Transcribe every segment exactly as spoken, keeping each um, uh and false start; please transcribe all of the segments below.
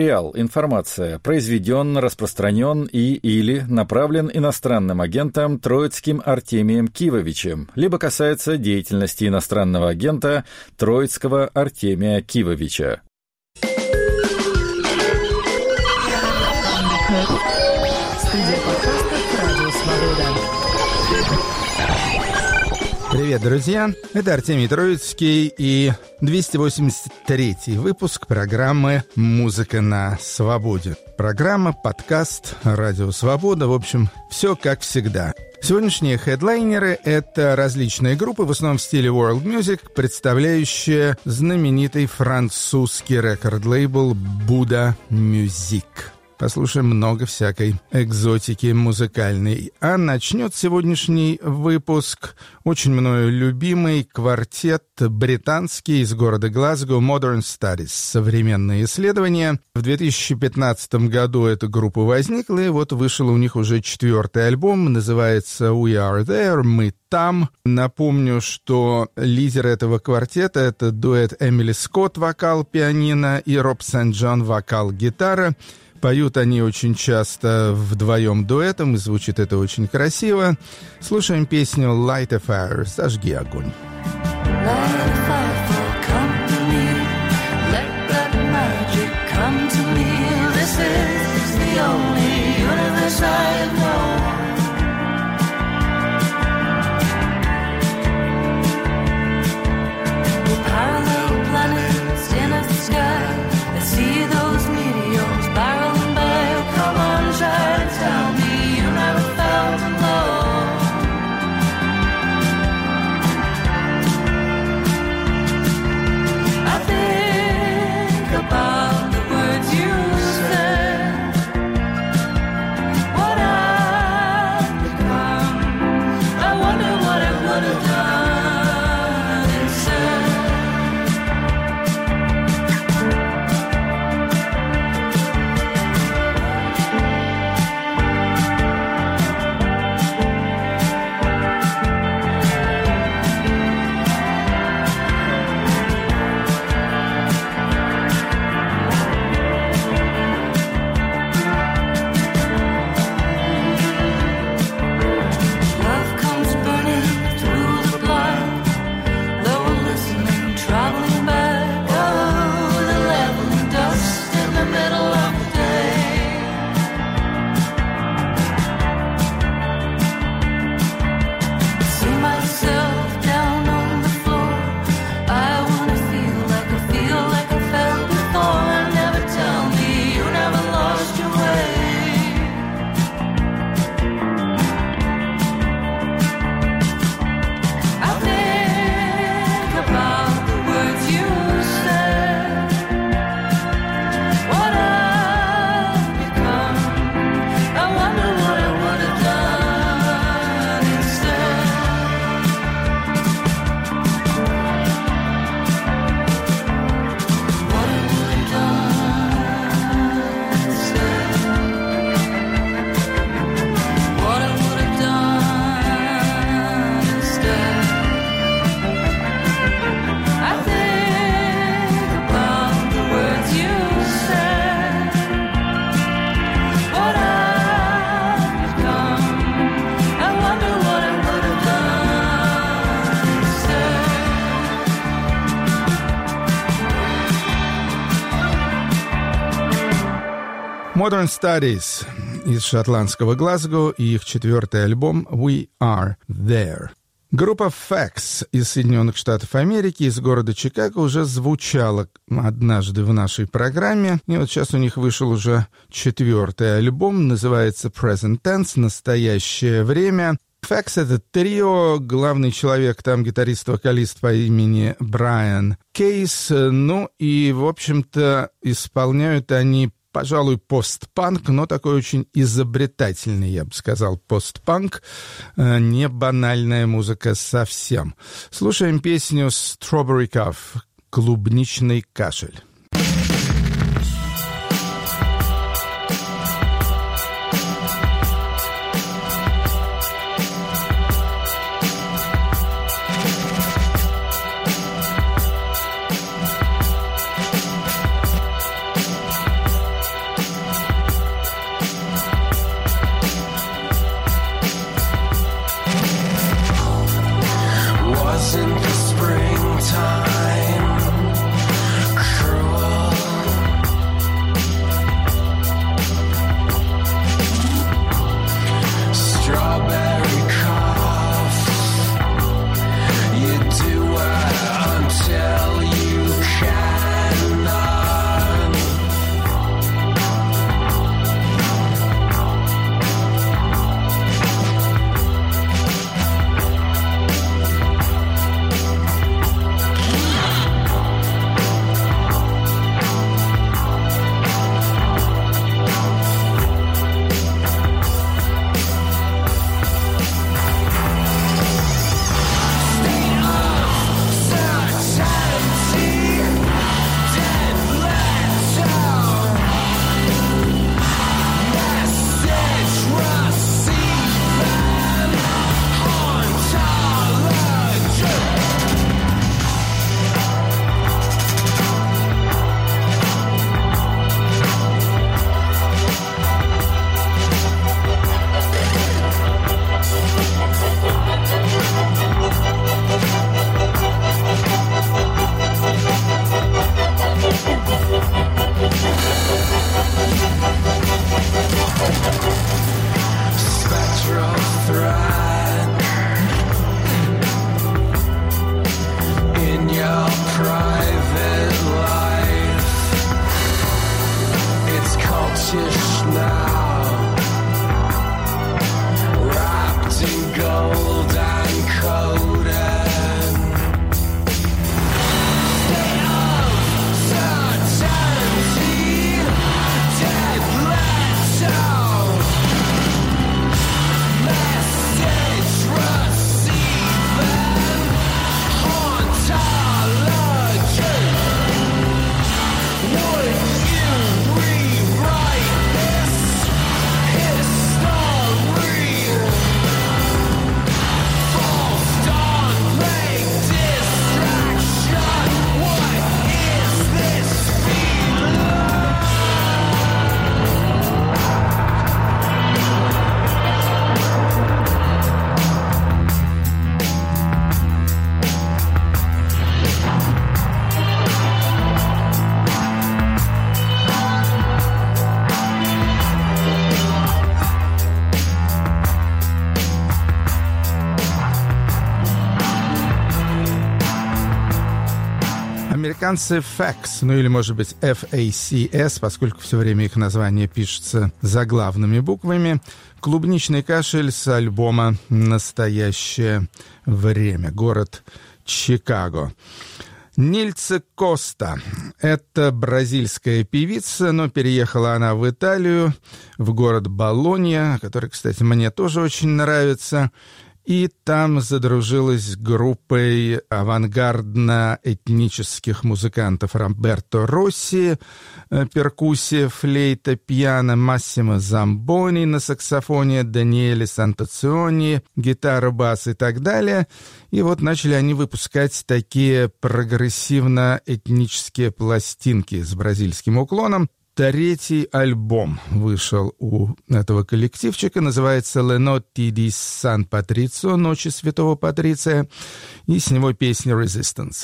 Материал, информация произведен, распространен и или направлен иностранным агентом Троицким Артемием Кивовичем, либо касается деятельности иностранного агента Троицкого Артемия Кивовича. Студия подкастов «Радио Свобода». Привет, друзья! Это Артемий Троицкий и двести восемьдесят третий выпуск программы «Музыка на свободе». Программа, подкаст, радио «Свобода». В общем, все как всегда. Сегодняшние хедлайнеры — это различные группы, в основном в стиле world music, представляющие знаменитый французский рекорд-лейбл Buddha Music. Послушаем много всякой экзотики музыкальной. А начнет сегодняшний выпуск очень мною любимый квартет британский из города Глазго Modern Studies. Современные исследования. В две тысячи пятнадцатом году эта группа возникла, и вот вышел у них уже четвертый альбом. Называется We Are There, Мы там. Напомню, что лидер этого квартета — это дуэт Эмили Скотт, вокал, пианино, и Роб Сент-Джон, вокал, гитара. Поют они очень часто вдвоем дуэтом, и звучит это очень красиво. Слушаем песню «Light a Fire» — «Зажги огонь». Modern Studies из шотландского Глазго и их четвертый альбом We Are There. Группа Facts из Соединенных Штатов Америки, из города Чикаго, уже звучала однажды в нашей программе. И вот сейчас у них вышел уже четвертый альбом, называется Present Tense, настоящее время. Facts — это трио, главный человек там гитарист-вокалист по имени Брайан Кейс. Ну и, в общем-то, исполняют они, пожалуй, постпанк, но такой очень изобретательный, я бы сказал, постпанк. Не банальная музыка совсем. Слушаем песню «Strawberry Cough» — «Клубничный кашель». Spectral thread in your private life. It's cultish now, wrapped in gold and coded. State of certainty, dead letter. Message receiving, hauntology. Would you rewrite this history? False dawn, plague, distraction. What is this feeling? Американцы факс, ну или, может быть, эф эй си эс, поскольку все время их название пишется заглавными буквами. «Клубничный кашель» с альбома «Настоящее время». Город Чикаго. Нильце Коста. Это бразильская певица, но переехала она в Италию, в город Болонья, который, кстати, мне тоже очень нравится. И там задружилась с группой авангардно-этнических музыкантов Роберто Росси, перкуссия, флейта, пиано, Массимо Замбони на саксофоне, Даниэле Сантациони, гитара, бас и так далее. И вот начали они выпускать такие прогрессивно-этнические пластинки с бразильским уклоном. Третий альбом вышел у этого коллективчика, называется «Le Notti di San Patrizio», «Ночи Святого Патриция», и с него песня «Resistance».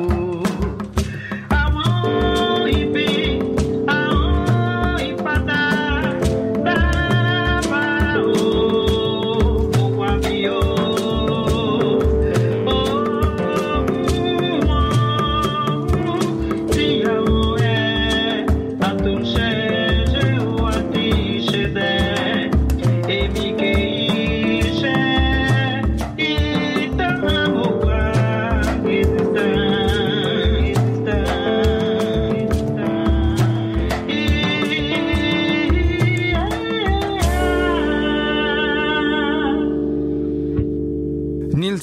Amo y pi, amo y pata.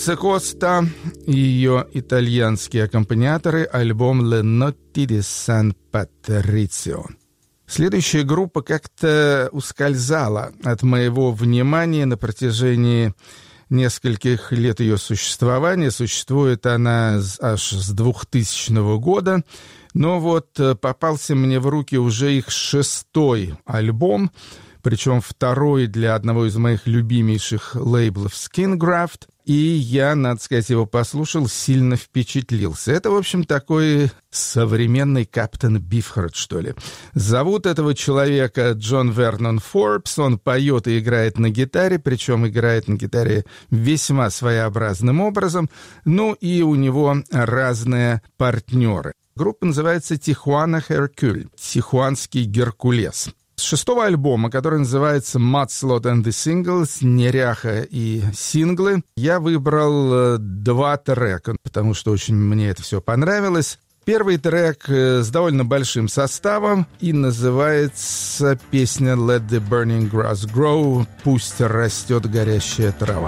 Луция Коста и ее итальянские аккомпаниаторы, альбом «Le Notti di San Patrizio». Следующая группа как-то ускользала от моего внимания на протяжении нескольких лет ее существования. Существует она аж с двухтысячного года, но вот попался мне в руки уже их шестой альбом, причем второй для одного из моих любимейших лейблов Skingraft, и я, надо сказать, его послушал, сильно впечатлился. Это, в общем, такой современный Каптен Бифхард, что ли. Зовут этого человека Джон Вернон Форбс, он поет и играет на гитаре, причем играет на гитаре весьма своеобразным образом, ну и у него разные партнеры. Группа называется «Тихуана Херкюль», «Тихуанский Геркулес». С шестого альбома, который называется «Mudslot and the Singles», «Неряха» и «Синглы», я выбрал два трека, потому что очень мне это все понравилось. Первый трек с довольно большим составом, и называется песня «Let the burning grass grow», «Пусть растет горящая трава».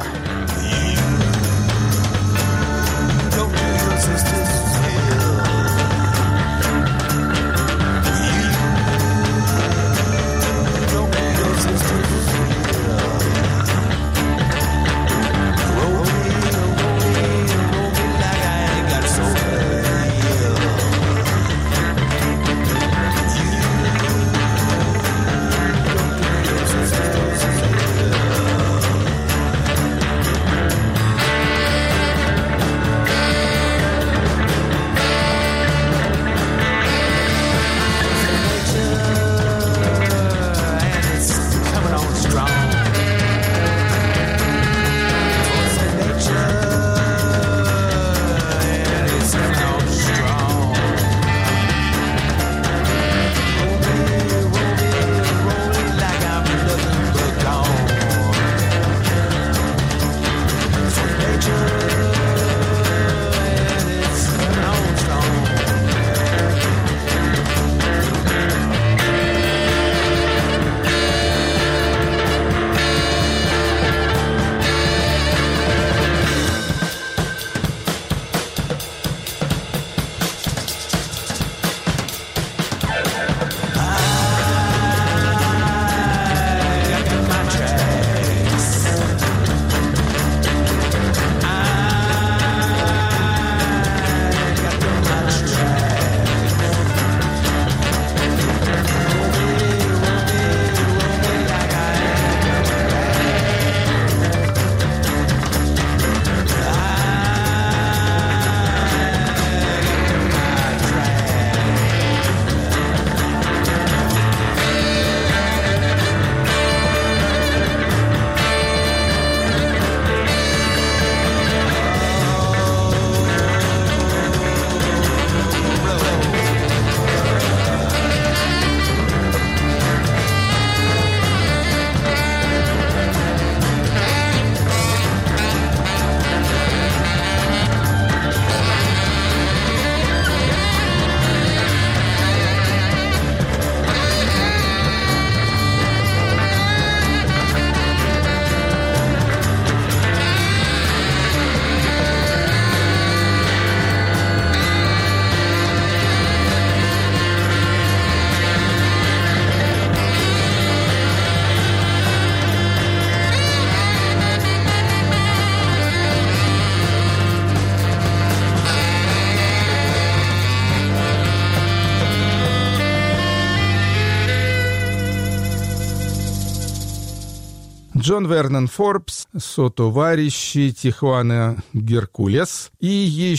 Джон Вернон Форбс, сотоварищи Тихуана Геркулес. И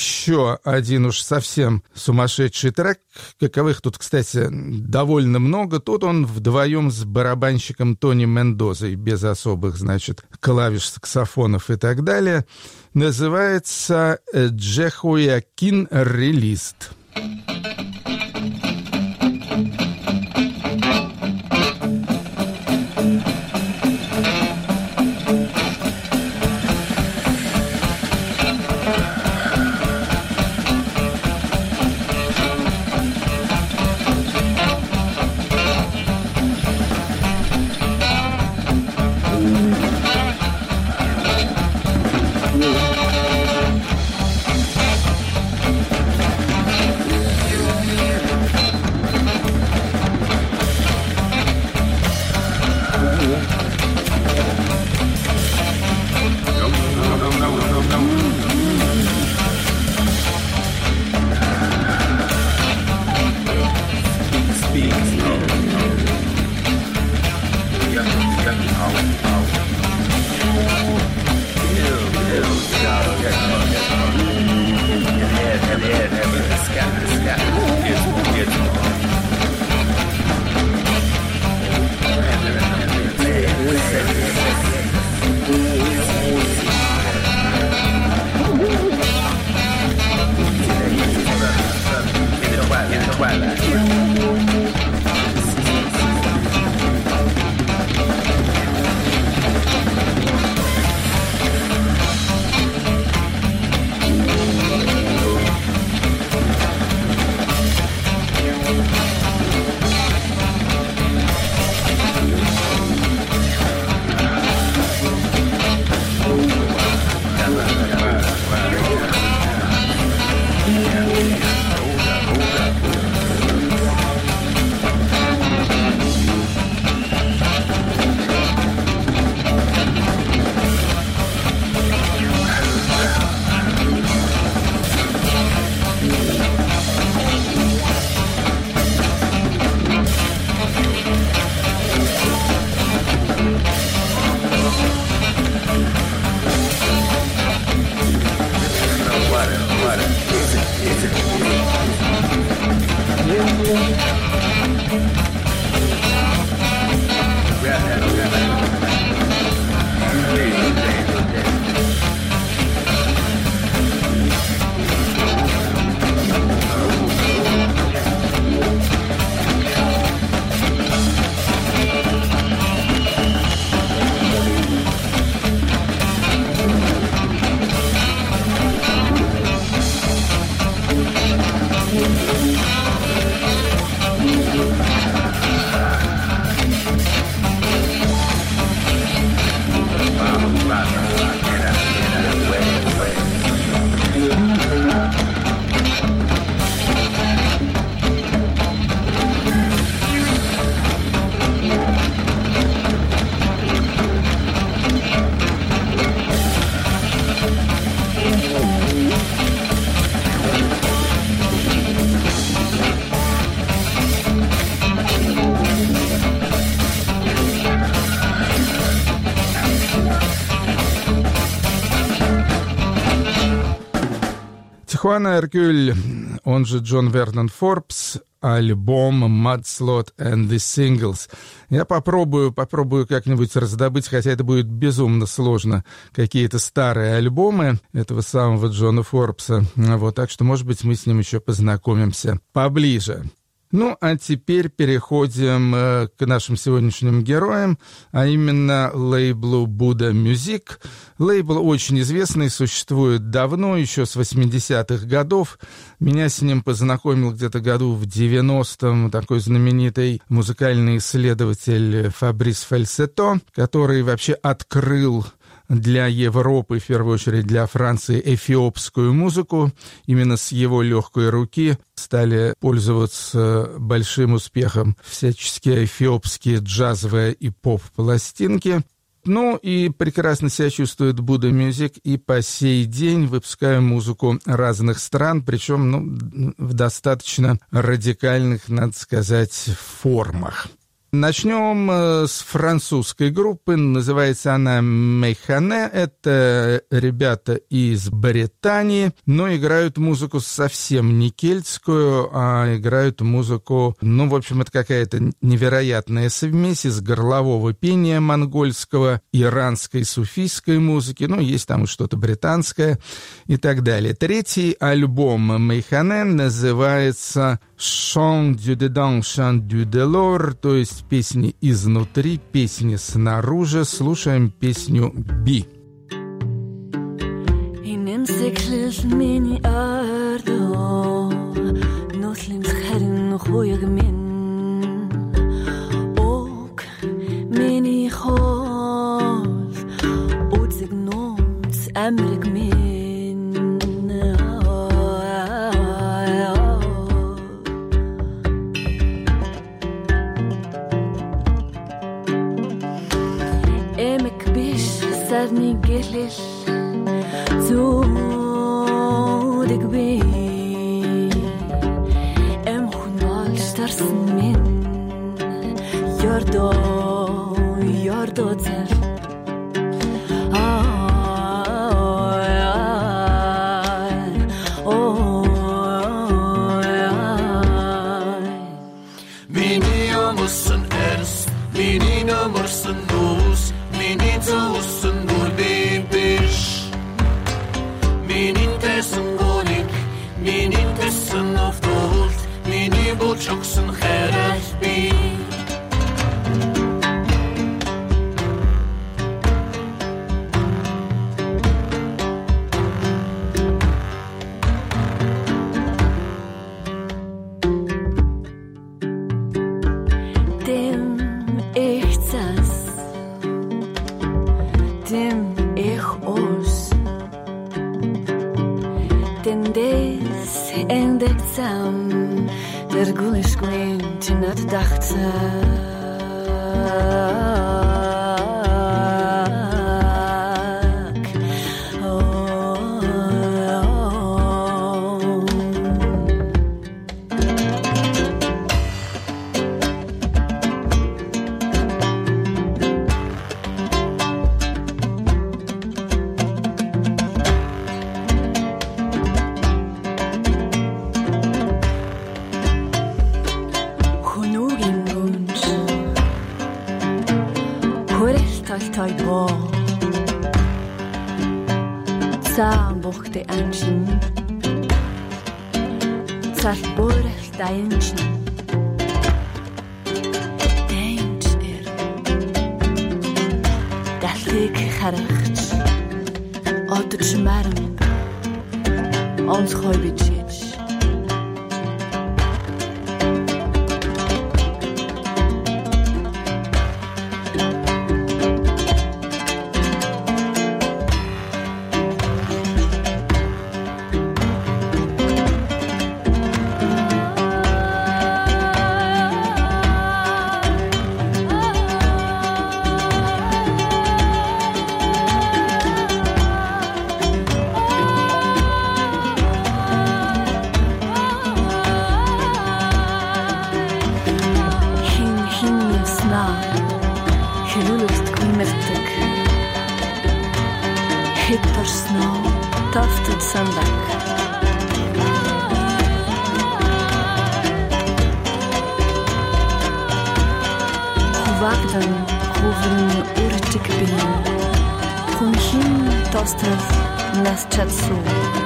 еще один уж совсем сумасшедший трек, каковых тут, кстати, довольно много. Тут он вдвоем с барабанщиком Тони Мендозой, без особых, значит, клавиш, саксофонов и так далее. Называется «Джехуякин Релист». Thank you. Тихуана Эркюль, он же Джон Вернон Форбс, альбом Mudslot and the Singles. Я попробую, попробую как-нибудь раздобыть, хотя это будет безумно сложно, какие-то старые альбомы этого самого Джона Форбса. Вот, так что, может быть, мы с ним еще познакомимся поближе. Ну, а теперь переходим э, к нашим сегодняшним героям, а именно лейблу Buddha Music. Лейбл очень известный, существует давно, еще с восьмидесятых годов. Меня с ним познакомил где-то году в девяностом такой знаменитый музыкальный исследователь Фабрис Фальсето, который вообще открыл для Европы, в первую очередь для Франции, эфиопскую музыку. Именно с его легкой руки стали пользоваться большим успехом всяческие эфиопские джазовые и поп-пластинки. Ну и прекрасно себя чувствует Buddha Music и по сей день, выпуская музыку разных стран, причем ну, в достаточно радикальных, надо сказать, формах. Начнем с французской группы, называется она Мейхане. Это ребята из Британии, но играют музыку совсем не кельтскую, а играют музыку, ну, в общем, это какая-то невероятная смесь из горлового пения монгольского, иранской суфийской музыки, ну, есть там и что-то британское и так далее. Третий альбом Мейхане называется «Chant du dedans, chant du dehors», то есть песни изнутри, песни снаружи. Слушаем песню «Би». Sarni gelil zudig bi em khunal starsen min yardo yardo zer Mini olmuşsun ers, mini olmuşsun nus, mini olmuşsun nur bebiş. Mini tesin golik, mini tesin oftolt, mini bulçoksun xerer bi. Der gulish gwint in at dachtsa Buchte Anschen Zalborel Dainchen Dainch er Dallik Kharacht Otot Shmarm Ons Khoybitch Hitler snow, tufted sunback. Wagdan Hoven Urtikbin Kunchin Tostav Naschatsu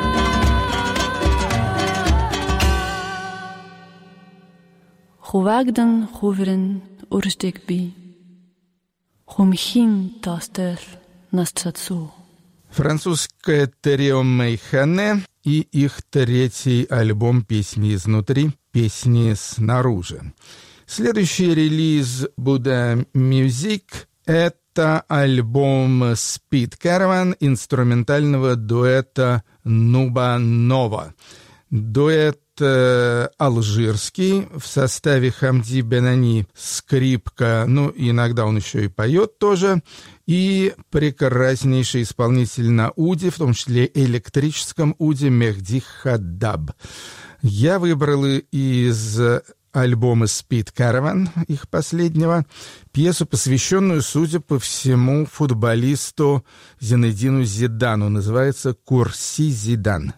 Wagdan Hoven Urtikbi Kunchin Tostav Naschatsu. Французское трио Мейхане и их третий альбом «Песни изнутри», «Песни снаружи». Следующий релиз Buddha Music — это альбом Speed Caravan инструментального дуэта Nuba Nova. Дуэт э, алжирский, в составе Хамди Бенани скрипка, ну, иногда он еще и поет тоже, и прекраснейший исполнитель на уде, в том числе электрическом уде, Мехди Хаддаб. Я выбрал из альбома Speed Caravan, их последнего, пьесу, посвященную, судя по всему, футболисту Зинедину Зидану. Называется «Курси Зидан».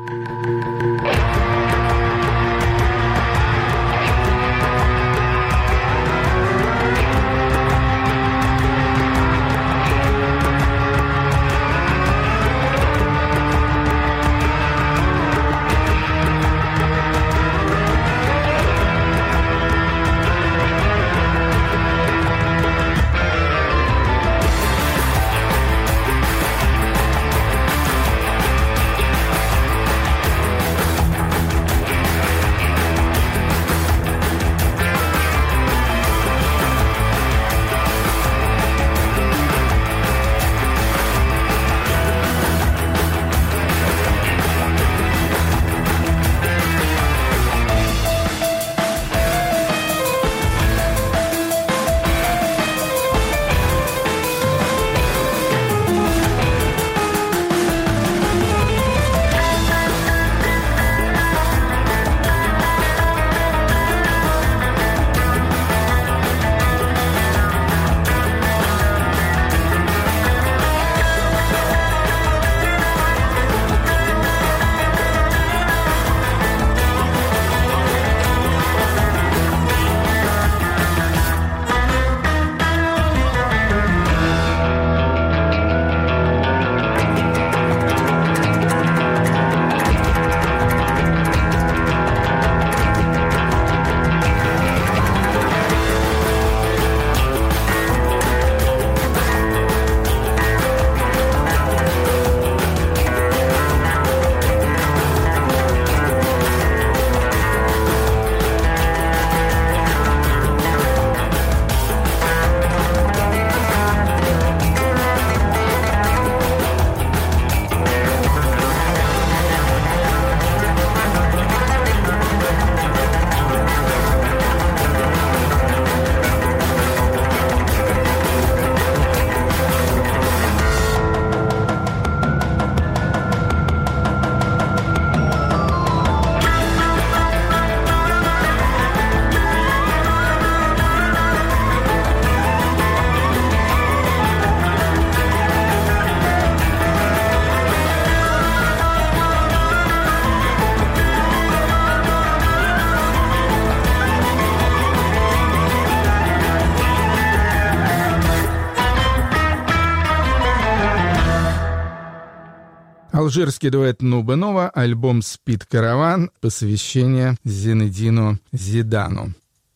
Алжирский дуэт Nuba Nova, альбом Speed Caravan, посвящение Зинедину Зидану.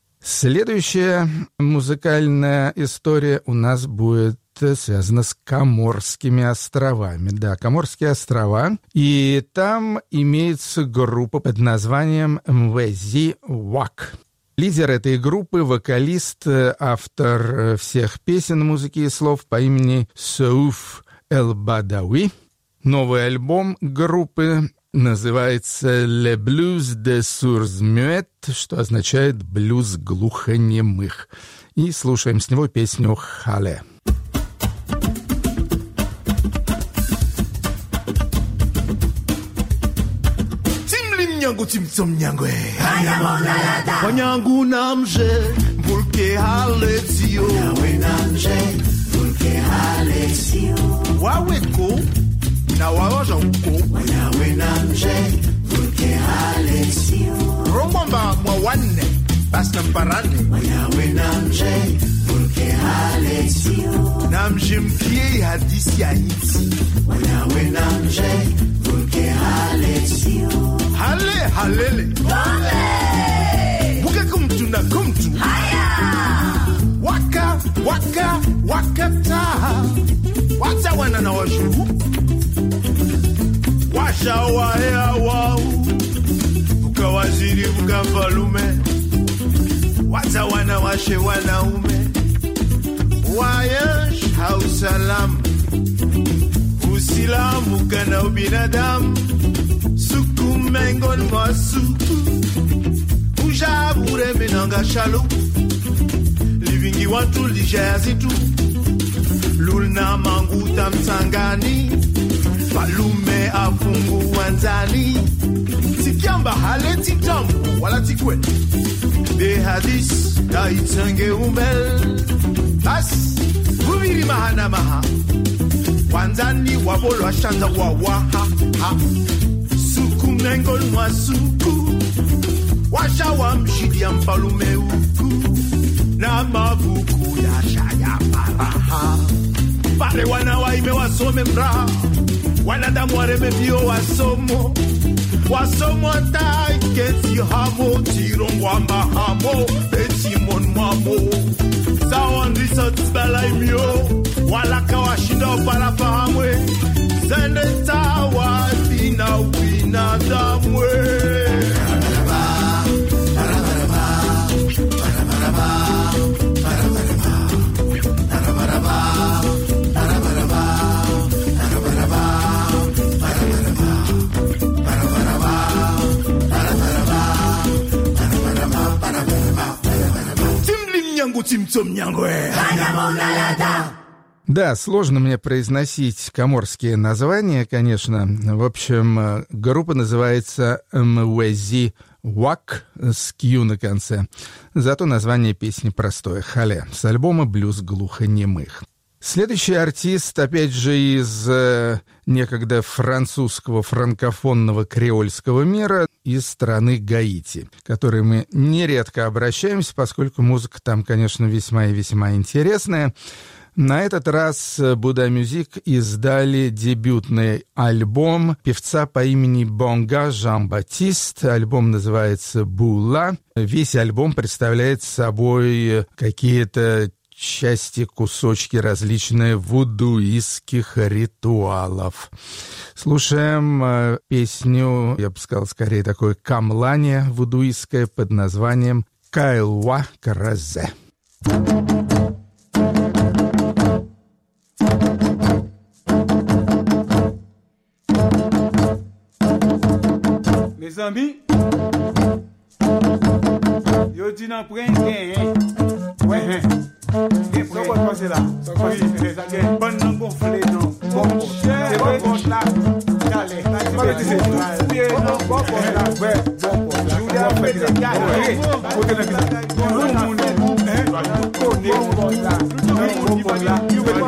Следующая музыкальная история у нас будет связана с Коморскими островами. Да, Коморские острова. И там имеется группа под названием Mwezi Wak. Лидер этой группы, вокалист, автор всех песен, музыки и слов по имени Сауф Эл-Бадауи. Новый альбом группы называется «Le Blues des Sourds Muettes», что означает «блюз глухонемых». И слушаем с него песню «Хале». Nyangu timsom nyangwe Wanyangu namje Vulke halezio Yawe namje Vulke halezio Waweko Na wawaja uko Yawe namje Vulke halezio Romamba mwa wane Basna mparane Yawe namje Vulke namjemkie hadisi ya nchi wanawe namje vulke halesio hale halele hale muke kumtu na kumtu haya waka waka wakata wata wana na washuhu washa wahea wau ukawaziri ukamfalume wata wana washe wanaume wayash hausalam usilamu kana ubinadamu suku mengon masuku ujabure menanga shalu livingi watu lijazitu lulna manguta msangani falume afungu wanzani tikiamba haleti tamu wala tikwe de hadis da itange umel bas vuviri mahana maha wanzani wabolo ashanza wa waha ha suku mengol mwa suku washa wa mshidi ya mpalume uku na mavuku ya shaya paraha pale wana waime wasome mraha wanadamu wareme vio wasomo wasomo tai keti hamo tirongwa mahamo etimon mamo sawan research balaimyo walaka washinda para pahamwe zende tawa dina wina damwe Да, сложно мне произносить коморские названия, конечно. В общем, группа называется Mwezi Wak с Q на конце. Зато название песни простое — «Хале» с альбома «Блюз глухонемых». Следующий артист, опять же, из э, некогда французского франкофонного креольского мира, из страны Гаити, к которой мы нередко обращаемся, поскольку музыка там, конечно, весьма и весьма интересная. На этот раз Буда Мюзик издали дебютный альбом певца по имени Бонга Жан-Батист. Альбом называется «Була». Весь альбом представляет собой какие-то части, кусочки различные вудуистских ритуалов. Слушаем э, песню, я бы сказал, скорее такое камлание вудуистское под названием «Кайлва Каразе». Mes amis, yo dis nan pren gen, ouais, gen pren quoi passer là, oui, gen bon nan gonflé non, bon c'est bon bon là, allez, pas le dire, bien non, bon bon là, ouais, bon bon là, Julia fait des gars, pour que tout le monde hein, connaît bon là, bon bon là, you will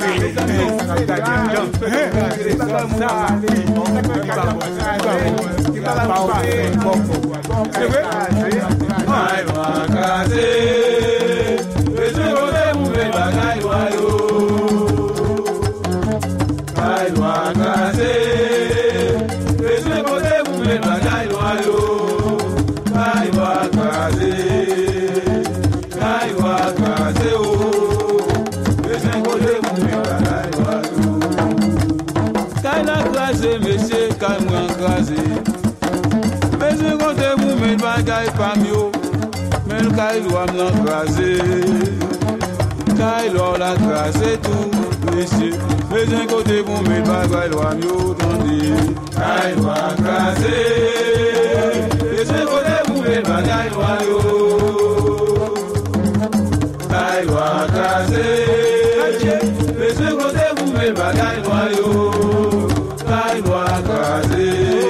Monsieur, calme-moi, crasé. Mais je compte vous mettre bagaille pas mieux. Mais le caillou m'a crasé. Caillou l'a crasé tout, monsieur. Mais je compte vous mettre bagaille pas mieux. Caillou a crasé. Mais je compte vous mettre bagaille pas mieux. Caillou a crasé. Mais je compte vous mettre bagaille pas mieux. Kailwa kaze,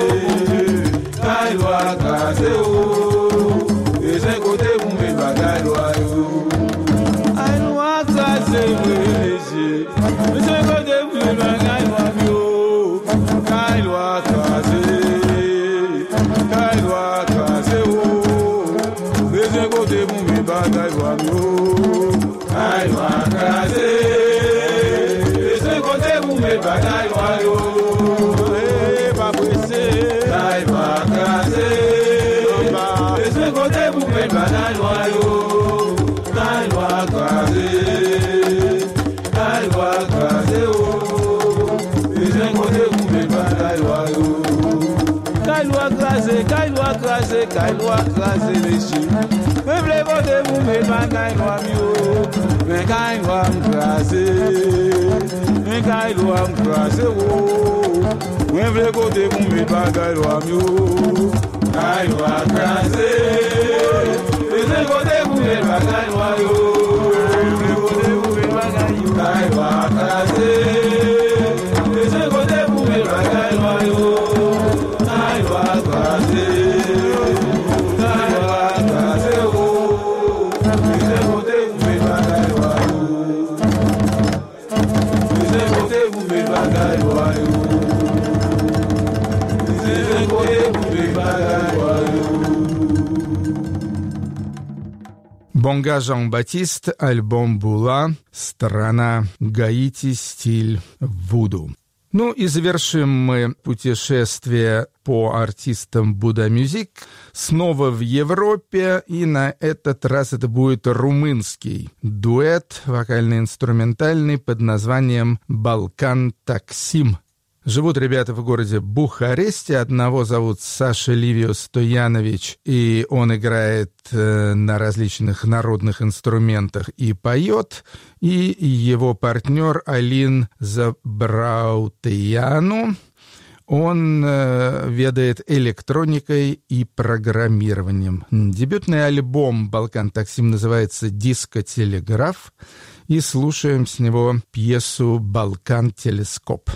kailwa kaze o, eze kote mumbe ba kailwa yo. Kailwa kaze weje, eze kote mumbe ba kailwa yo. Kailwa kaze, kailwa kaze o, eze kote mumbe ba kailwa yo. Kailwa kaze. loi grâce et méchant. Même les voter pour mes bagailles loi mieux. Mais quand il doit me grâcer, mais quand il doit me grâcer, oh. Même les voter pour mes bagailles loi mieux. Quand il doit me grâcer, mais les voter pour mes bagailles loi mieux. Même les voter pour mes bagailles loi mieux. Quand il doit me grâcer, mais les voter pour mes bagailles loi mieux. Quand il doit me grâcer. Бонга Жан-Батист, альбом «Була», страна Гаити, стиль вуду. Ну и завершим мы путешествие по артистам Buddha Music снова в Европе, и на этот раз это будет румынский дуэт вокально-инструментальный под названием «Балкан Таксим». Живут ребята в городе Бухаресте. Одного зовут Саша Ливио Стоянович, и он играет э, на различных народных инструментах и поет. И его партнер Алин Забраутеяну. Он э, ведает электроникой и программированием. Дебютный альбом «Балкан Таксим» называется «Диско-телеграф». И слушаем с него пьесу «Балкан Телескоп».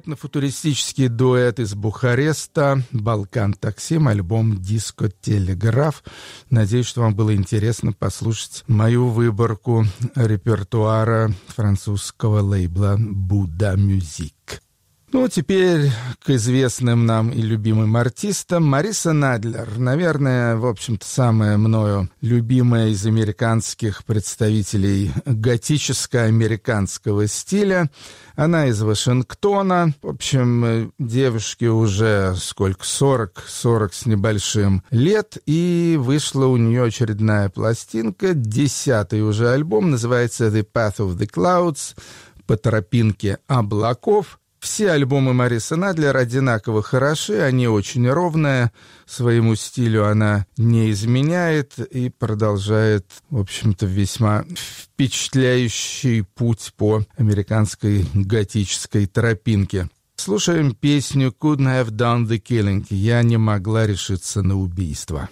этнофутуристический дуэт из Бухареста «Балкан Таксим», альбом «Диско Телеграф». Надеюсь, что вам было интересно послушать мою выборку репертуара французского лейбла «Будда Мюзик». Ну, теперь к известным нам и любимым артистам. Мариса Надлер, наверное, в общем-то, самая мною любимая из американских представителей готическо-американского стиля. Она из Вашингтона. В общем, девушке уже сколько, сорок, сорок с небольшим лет. И вышла у нее очередная пластинка, десятый уже альбом, называется «The Path of the Clouds», «По тропинке облаков». Все альбомы Марисы Надлер одинаково хороши, они очень ровные, своему стилю она не изменяет и продолжает, в общем-то, весьма впечатляющий путь по американской готической тропинке. Слушаем песню «Couldn't have done the killing», «Я не могла решиться на убийство».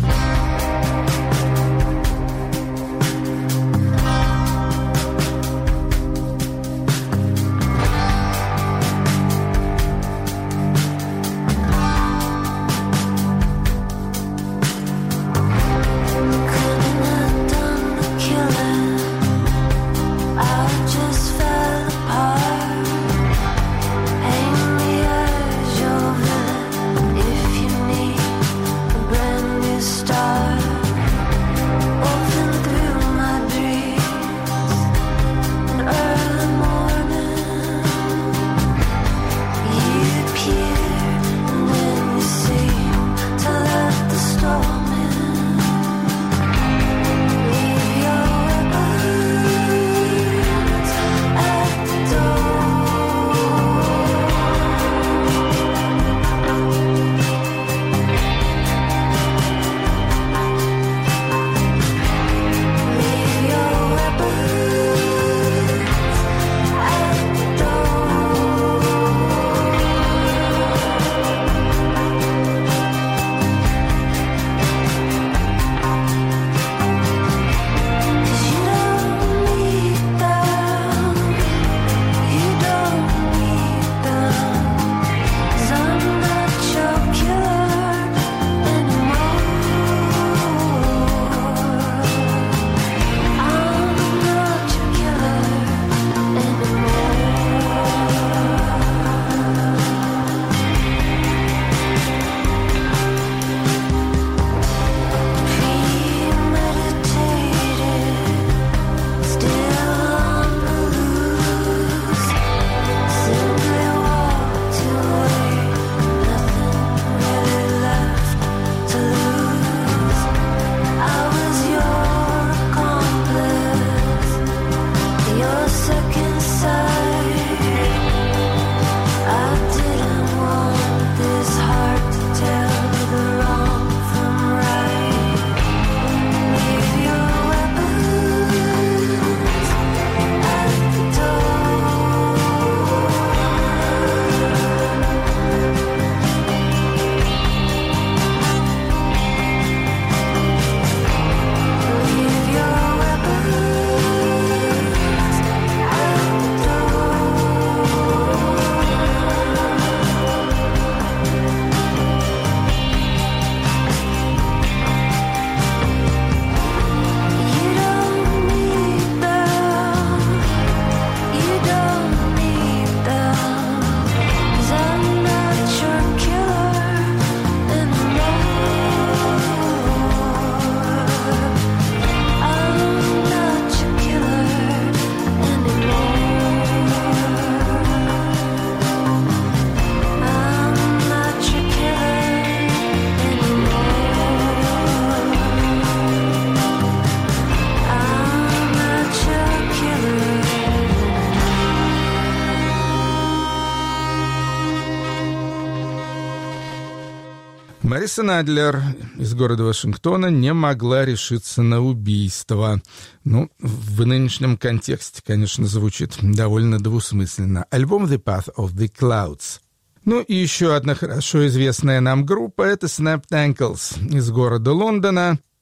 Мариса Надлер из города Вашингтона не могла решиться на убийство. Ну, в нынешнем контексте, конечно, звучит довольно двусмысленно. Альбом «The Path of the Clouds». Ну и еще одна хорошо известная нам группа — это Snapped Ankles из города Лондона.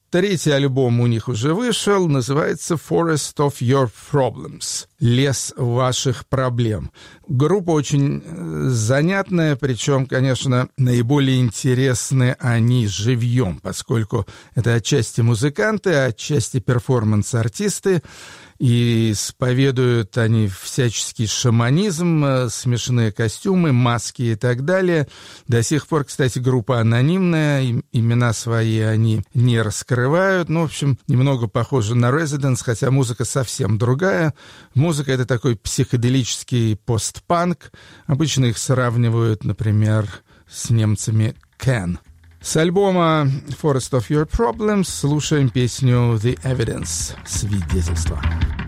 Третий альбом у них уже вышел, называется «Forest of Your Problems» — «Лес ваших проблем». Группа очень занятная, причем, конечно, наиболее интересны они живьем, поскольку это отчасти музыканты, отчасти перформанс-артисты, и исповедуют они всяческий шаманизм, смешанные костюмы, маски и так далее. До сих пор, кстати, группа анонимная, имена свои они не раскрывают. Ну, в общем, немного похоже на Residents, хотя музыка совсем другая. Музыка — это такой психоделический постпанк. Обычно их сравнивают, например, с немцами Can. С альбома «Forest of Your Problems» слушаем песню «The Evidence» — «Свидетельство».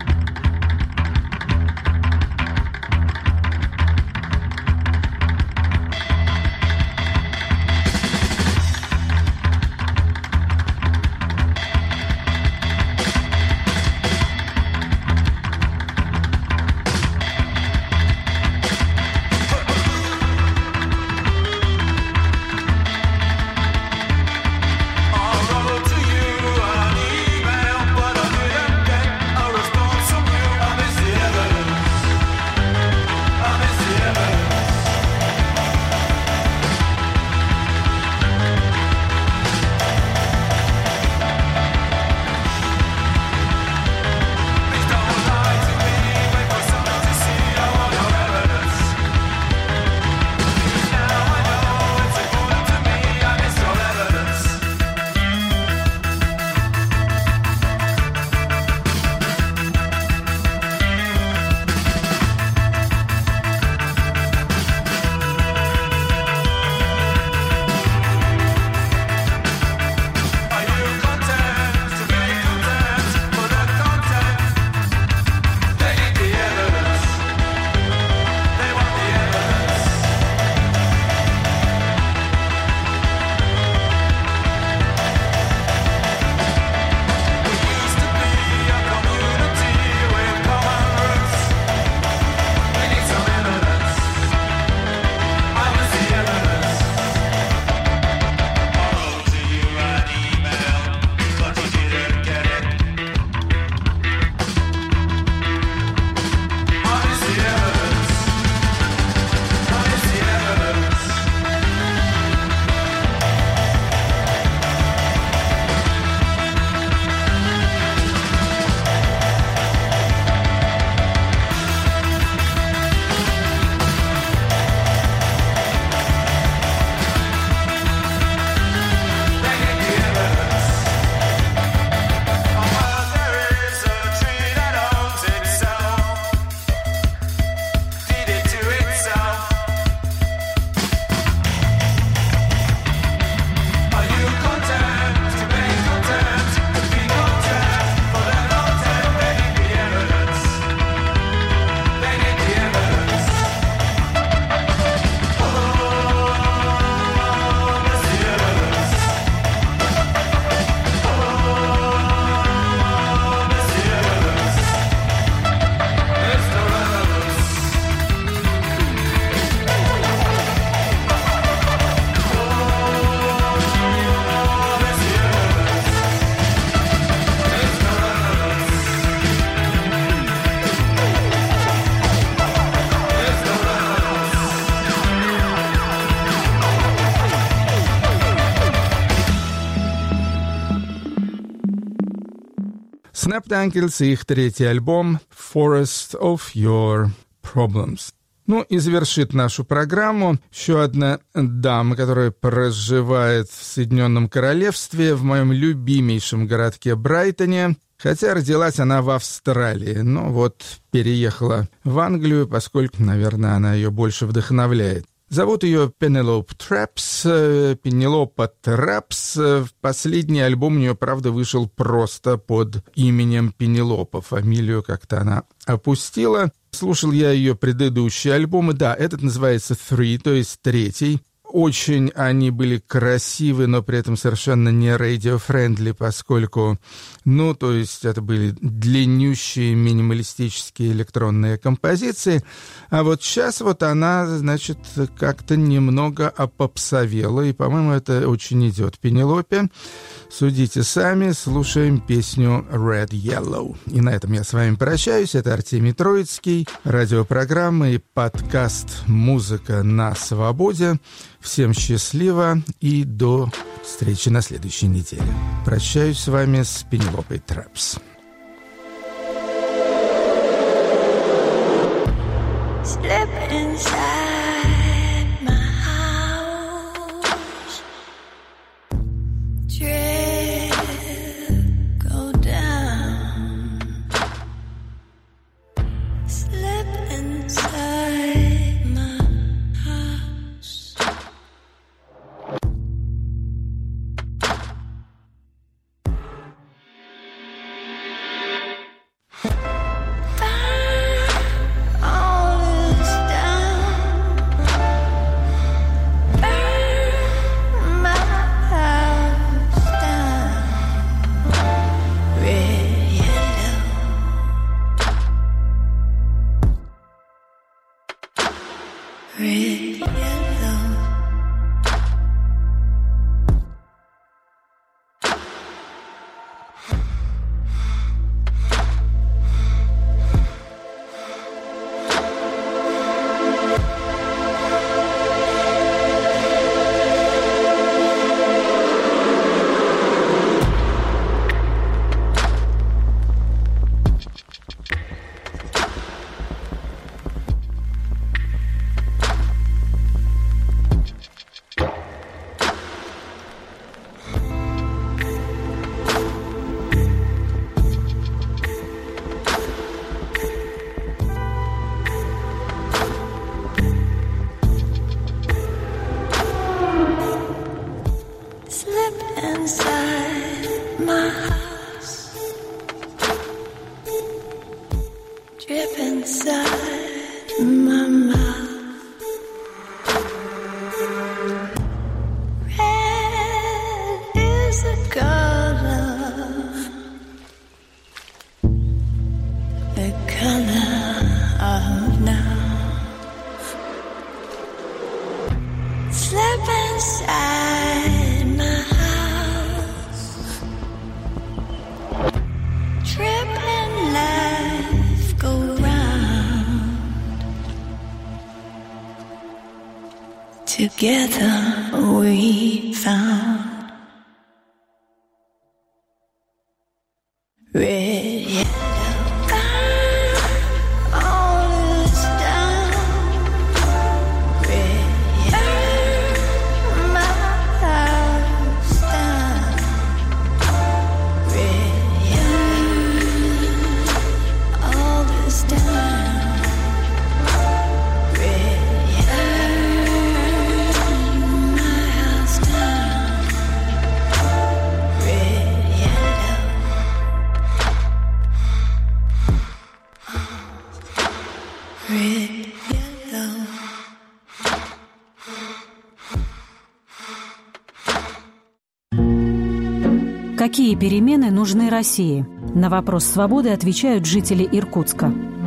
Snapdankles и их третий альбом «Forest of Your Problems». Ну и завершит нашу программу еще одна дама, которая проживает в Соединенном Королевстве, в моем любимейшем городке Брайтоне, хотя родилась она в Австралии, но вот переехала в Англию, поскольку, наверное, она ее больше вдохновляет. Зовут ее Пенелоп Трапс, Пенелопа Трапс. Последний альбом у нее, правда, вышел просто под именем Пенелопа. Фамилию как-то она опустила. Слушал я ее предыдущие альбомы. Да, этот называется Three, то есть третий. очень они были красивы, но при этом совершенно не radio-friendly, поскольку, ну, то есть это были длиннющие минималистические электронные композиции. А вот сейчас вот она, значит, как-то немного опопсовела, и, по-моему, это очень идет Пенелопе. Судите сами, слушаем песню Red Yellow. И на этом я с вами прощаюсь. Это Артемий Троицкий, радиопрограмма и подкаст «Музыка на свободе». Всем счастливо и до встречи на следующей неделе. Прощаюсь с вами с Пенелопой Трапс. Slip inside my house, drip, go down, slip inside my house. Red, yellow. Inside my house, drip inside my mouth. Red is the color, the color of now. Slip inside my house, trip and life go round. Together we found red, yellow, all is down. Red, yellow, my house down. Red, yellow, all is down. Red, yellow, my house down. Red, yellow. Red, yellow. Какие перемены нужны России? На вопрос «Свободы» отвечают жители Иркутска.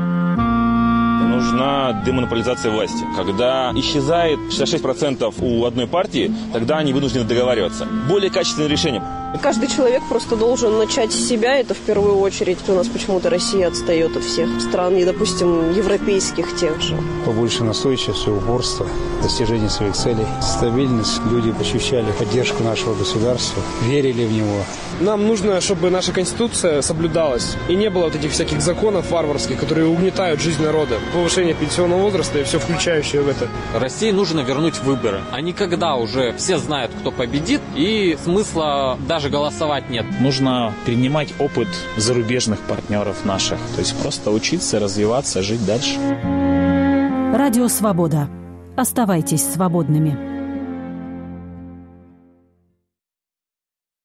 Нужна демонополизация власти. Когда исчезает шестьдесят шесть процентов у одной партии, тогда они вынуждены договариваться. Более качественное решение. Каждый человек просто должен начать с себя, это в первую очередь. У нас почему-то Россия отстает от всех стран, и, допустим, европейских тех же. Побольше настойчивости, упорства, достижения своих целей, стабильность. Люди ощущали поддержку нашего государства, верили в него. Нам нужно, чтобы наша Конституция соблюдалась, и не было вот этих всяких законов варварских, которые угнетают жизнь народа. Повышение пенсионного возраста и все включающее в это. России нужно вернуть выборы. А не когда уже все знают, кто победит, и смысла даже голосовать нет. Нужно перенимать опыт зарубежных партнеров наших. То есть просто учиться, развиваться, жить дальше. Радио «Свобода». Оставайтесь свободными.